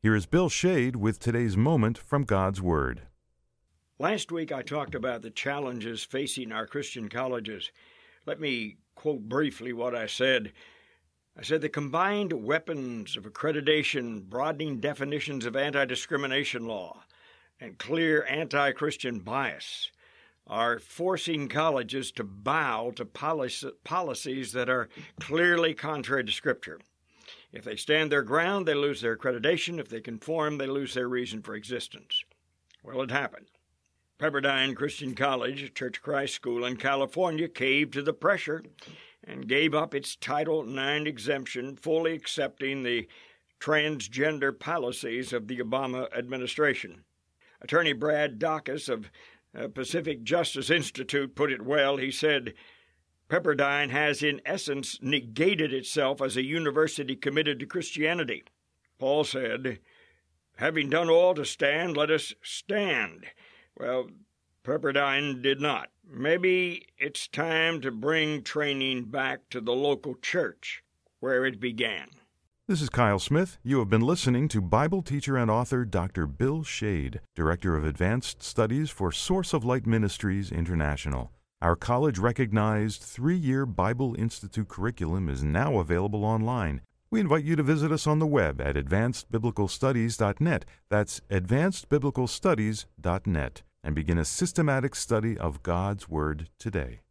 Here is Bill Shade with today's moment from God's Word. Last week I talked about the challenges facing our Christian colleges. Let me quote briefly what I said. I said the combined weapons of accreditation, broadening definitions of anti-discrimination law, and clear anti-Christian bias are forcing colleges to bow to policies that are clearly contrary to Scripture. If they stand their ground, they lose their accreditation. If they conform, they lose their reason for existence. Well, it happened. Pepperdine Christian College, Church of Christ School in California, caved to the pressure and gave up its Title IX exemption, fully accepting the transgender policies of the Obama administration. Attorney Brad Dacus of Pacific Justice Institute put it well. He said, Pepperdine has in essence negated itself as a university committed to Christianity. Paul said, having done all to stand, let us stand. Well, Pepperdine did not. Maybe it's time to bring training back to the local church where it began. This is Kyle Smith. You have been listening to Bible teacher and author Dr. Bill Shade, Director of Advanced Studies for Source of Light Ministries International. Our college-recognized 3-year Bible Institute curriculum is now available online. We invite you to visit us on the web at advancedbiblicalstudies.net. That's advancedbiblicalstudies.net, and begin a systematic study of God's Word today.